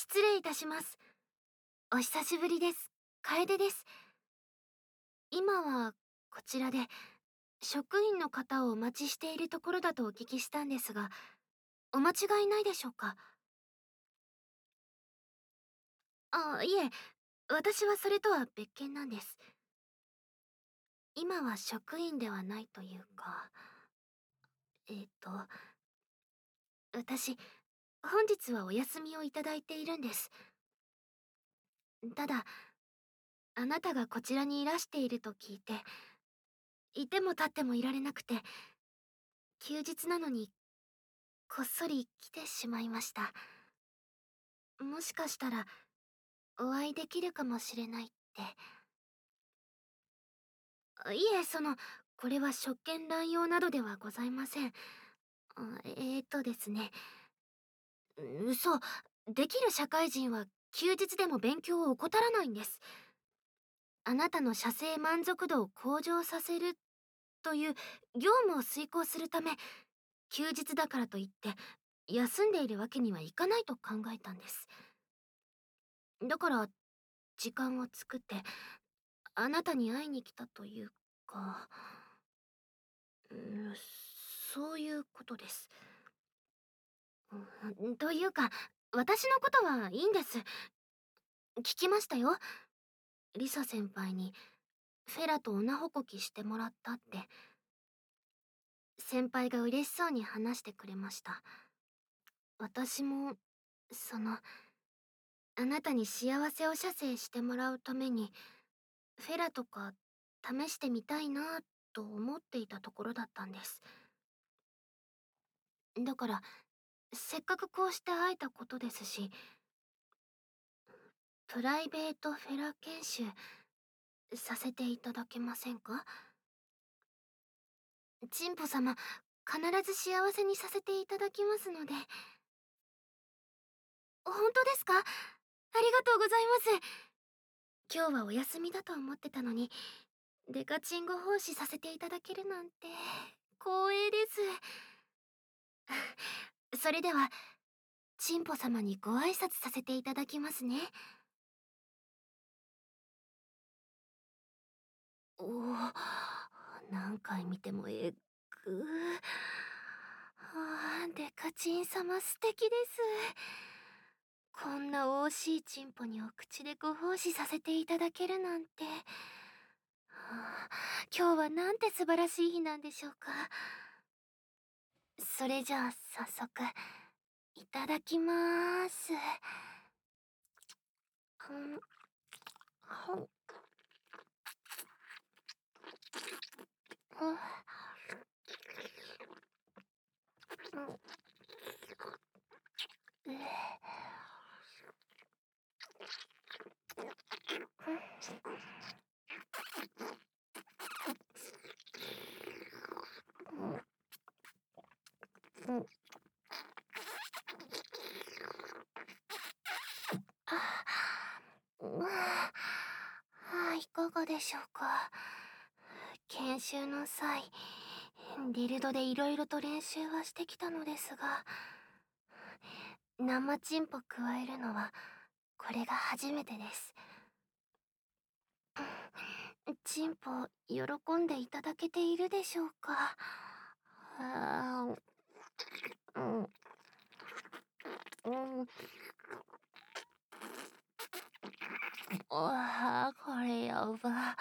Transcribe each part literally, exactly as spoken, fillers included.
失礼いたします。お久しぶりです。楓です。今はこちらで職員の方をお待ちしているところだとお聞きしたんですが、お間違いないでしょうか？あ、いえ、私はそれとは別件なんです。今は職員ではないというか、えっと、私、本日はお休みをいただいているんです。ただ、あなたがこちらにいらしていると聞いて、いても立ってもいられなくて、休日なのにこっそり来てしまいました。もしかしたらお会いできるかもしれないって。あいえ、その、これは職権乱用などではございません。あえーとですね、嘘、できる社会人は休日でも勉強を怠らないんです。あなたの社政満足度を向上させるという業務を遂行するため、休日だからといって休んでいるわけにはいかないと考えたんです。だから時間を作ってあなたに会いに来たというか、うん、そういうことです。うん、というか、私のことはいいんです。聞きましたよ。リサ先輩にフェラとオナホコキしてもらったって。先輩が嬉しそうに話してくれました。私も、その、あなたに幸せを射精してもらうために、フェラとか試してみたいなと思っていたところだったんです。だから、せっかくこうして会えたことですし、プライベートフェラ研修させていただけませんか？チンポ様、必ず幸せにさせていただきますので。本当ですか？ありがとうございます。今日はお休みだと思ってたのに、デカチンゴ奉仕させていただけるなんて光栄です。それでは、チンポ様にご挨拶させていただきますね。おお、何回見てもえっぐはあ、デカチン様素敵です。こんな惜しいチンポにお口でご奉仕させていただけるなんて、はあ、今日はなんて素晴らしい日なんでしょうか。それじゃあ早速いただきまーす。うん、ほん、うん、うん、えうん、うん、あ、うん、ああ、いかがでしょうか。研修の際、ディルドでいろいろと練習はしてきたのですが、生チンポ加えるのはこれが初めてです。チンポ喜んでいただけているでしょうか。あー、うん、うん、あー、これやば。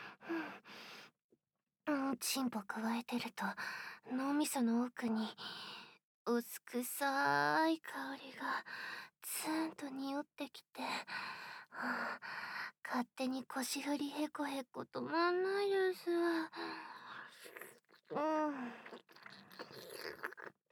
うん、チンポ加えてると脳みその奥に薄臭い香りがツーンと匂ってきて、はあ、勝手に腰振りへこへこ止まんないです。うん。うん。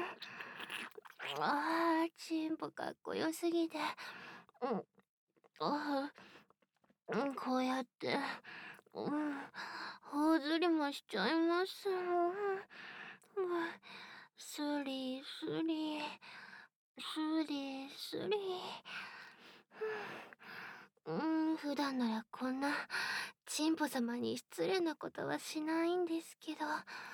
ああ、チンポかっこよすぎて。うん。ああ、うん、こうやって、うん、頬ずりもしちゃいます。うん、スリスリ、スリスリ。うん、普段ならこんなチンポ様に失礼なことはしないんですけど、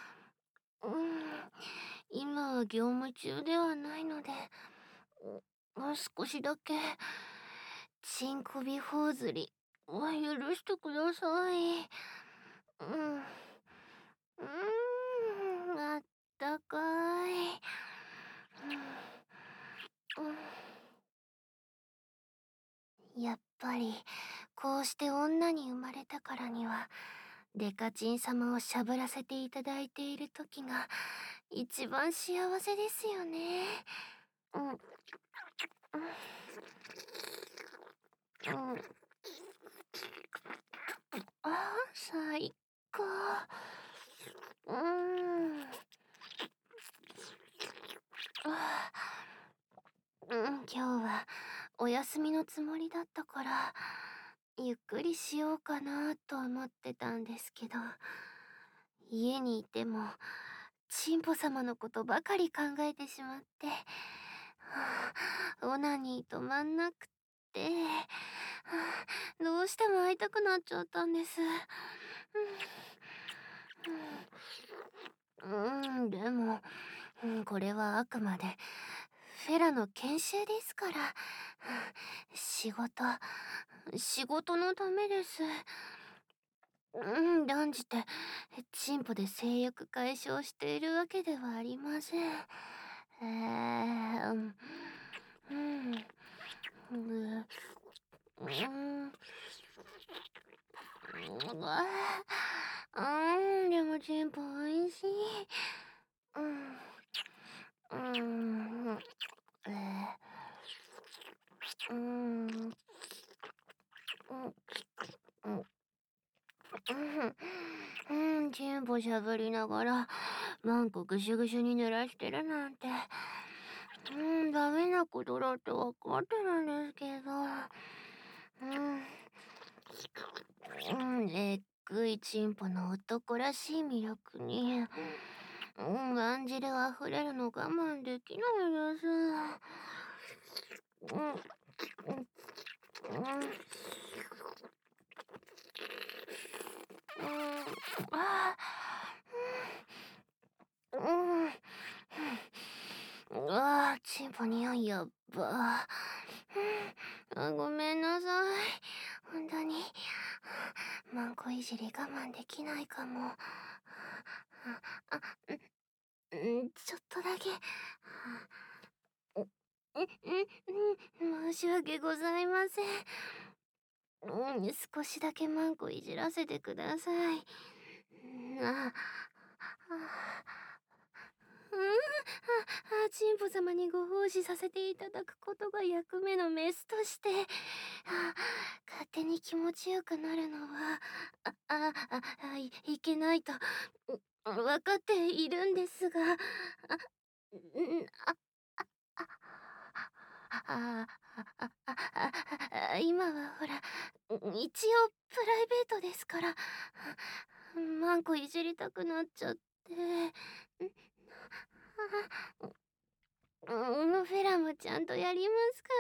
うん、今は業務中ではないので、 あ、少しだけ、チンコビ頬ずりは許してください。うん。うーん、あったかい。うん。うん、やっぱり、こうして女に生まれたからには、デカチン様をしゃぶらせていただいている時が、一番幸せですよね。うん。うん。うん。ああ、最高。うーん。ああ、うん、今日はお休みのつもりだったから、ゆっくりしようかなと思ってたんですけど、家にいても、チンポ様のことばかり考えてしまって、はあ、オナニー止まんなくって、はあ、どうしても会いたくなっちゃったんです。うん、うん、でも、うん、これはあくまでフェラの研修ですから、仕事、仕事のためです。うん、断じて、チンポで性欲解消しているわけではありません。えー、うん、うん、うん、うん、うわあ、うん、でもチンポおいしい。うん、うん、えー、うん、うん、うん、うん、うん、チンポしゃぶりながら、マンコぐしゅぐしゅに濡らしてるなんて、うん、ダメなことだってわかってるんですけど、うん、うん、えっぐいチンポの男らしい魅力に、うん、暗示で溢れるの我慢できないです。うん、うん、うん、うん、あー、うん、うわあ、チンポ匂いやっば。うん、あ、ごめんなさい。本当に、マンコいじり我慢できないかも。あ、うん、うん、ちょっとだけ。うん、うん、うん、申し訳ございません。うん、少しだけマンコいじらせてください。うん、あ、あ、うん、あ、あ、神父様にご奉仕させていただくことが役目のメスとして、あ、勝手に気持ちよくなるのは、あ、あ、あ、あ、い、いけないと、う、分かっているんですが、あ、うん、あ、あ、あ、あ、あ、あ、あ、あ、今はほら、一応プライベートですから、マンコいじりたくなっちゃって。うん、フェラもちゃんとやりますから。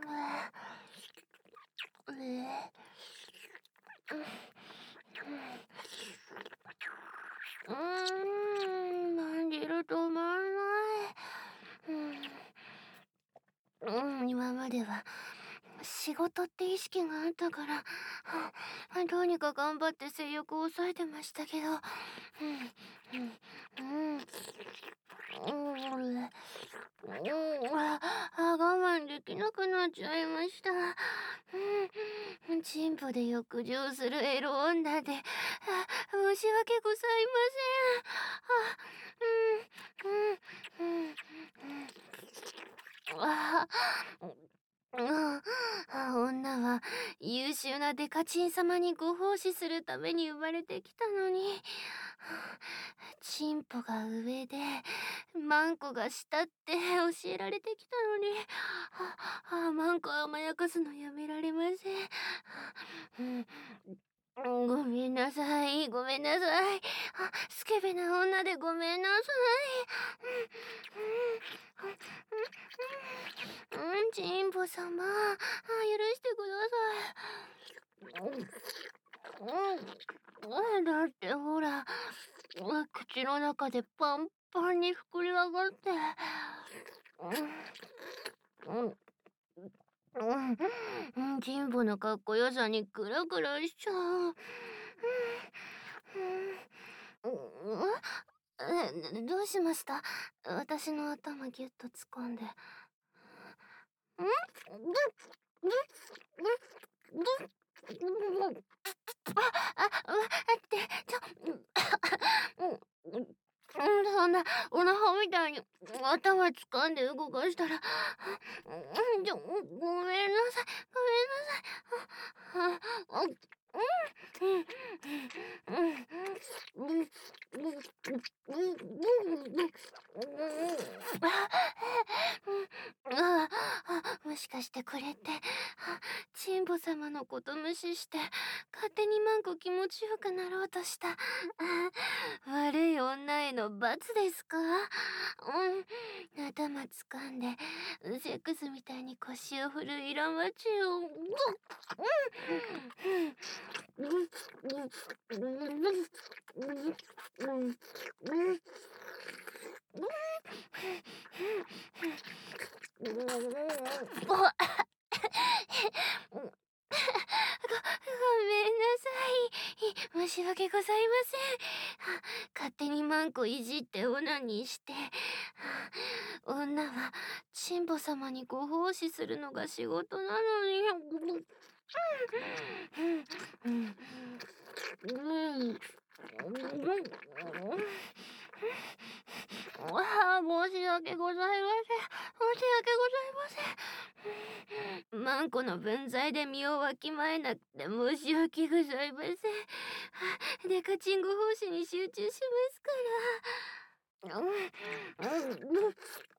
うん、えー、うん、なんでる止まんない。うん、うん、今までは仕事って意識があったから、はあ、どうにか頑張って性欲を抑えてましたけど、うん、うん、うん、うん、うん、あ、あ、我慢できなくなっちゃいました。うん、チンポで浴場するエロ女で、あ、申し訳ございません。あ、うん、うん、うん、うん、あ、うん、あ、女は優秀なデカチン様にご奉仕するために生まれてきたのに、チンポが上でマンコが下って教えられてきたのに、あ、あ、マンコ甘やかすのやめられません。うん、ごめんなさい、ごめんなさい。あ、スケベな女でごめんなさい。うん、うん、うん、チンポ様、あ、許してください。うん、うん、だってほら、口の中でパンパンに膨れ上がって。 うん、うん、うん、神保のかっこよさにクラクラしちゃう。うん、うん、うん、え、どうしました？私の頭ギュッと掴んで。ん？あ、あ、待って、ちょ、うん、うん、そんな、おなはみたいに頭掴んで動かしたら、うん、ちょ、ごめんなさい、ごめんなさい。あ、あ、あ、うん、うん、うん、うん、うん、うん、ああ、もしかしてこれって、神保様のこと無視して、勝手にマンコ気持ちよくなろうとした、あ悪い女への罰ですか？うん、頭掴んで、セックスみたいに腰を振る色待ちを。ご、ごめんなさい。申し訳ございません。勝手にマンコいじってオナニーして。女は神保様にご奉仕するのが仕事なのに。うん。うん。ああ、申し訳ございません。申し訳ございません。マンコの分際で身をわきまえなくて申し訳ございません。デカチンご奉仕に集中しますから。うん、うん、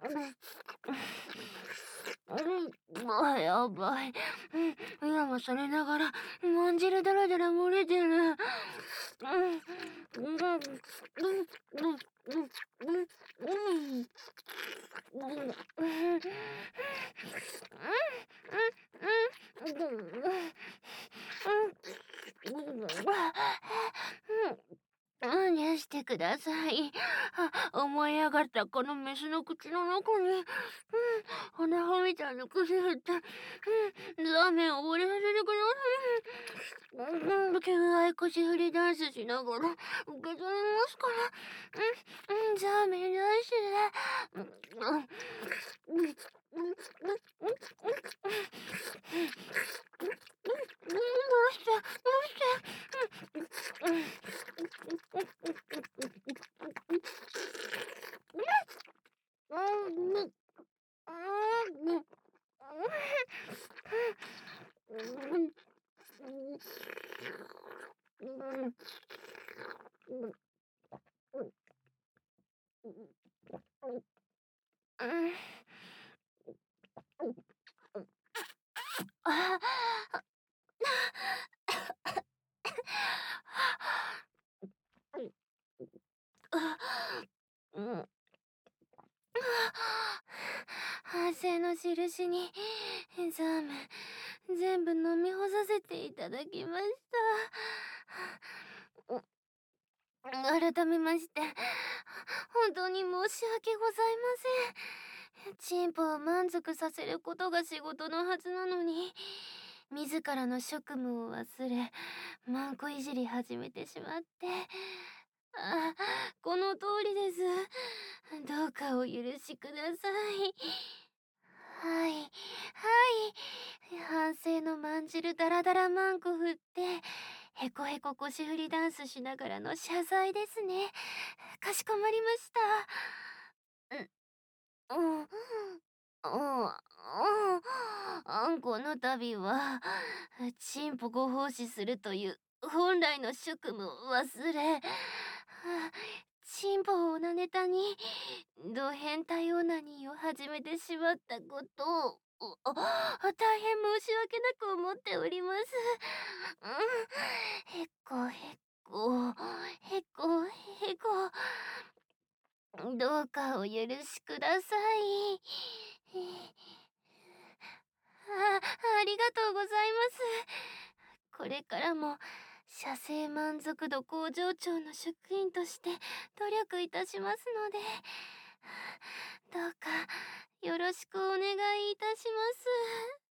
うん、もうやばい。うん、今もされながら、もん汁だらだら漏れてる。うん、うん、うん、うん、うん、うん、うん、うん、許してください。あ、思い上がったこのメスの口の中に、うん、おなほみたいな口振って、うん、ラーメンを溺れさせてください。うん、求愛腰振りダンスしながら受け取りますから。うん、うん、ザーメンダンス。うん、うん、うん、うん、うん、うん、どうして、どうして、うん、うん、うん、うん、反省の印にザーメン全部飲み干させていただきました。改めまして本当に申し訳ございません。チンポを満足させることが仕事のはずなのに、自らの職務を忘れマンコいじり始めてしまって、あ、この通りです。どうかお許しください。はい、はい。反省のまんじるダラダラマンコ振って、へこへこ腰振りダンスしながらの謝罪ですね。かしこまりました。うん、うん、うん、うん、あんこの度は、チンポご奉仕するという本来の職務を忘れ、チンポをオナネタに、ド変態オナニーを始めてしまったことを、お大変申し訳なく思っております。うん、へっこへっこ、へっこへこ。どうかお許しください。あ、ありがとうございます。これからも社政満足度向上庁の職員として努力いたしますので、どうかよろしくお願いいたします。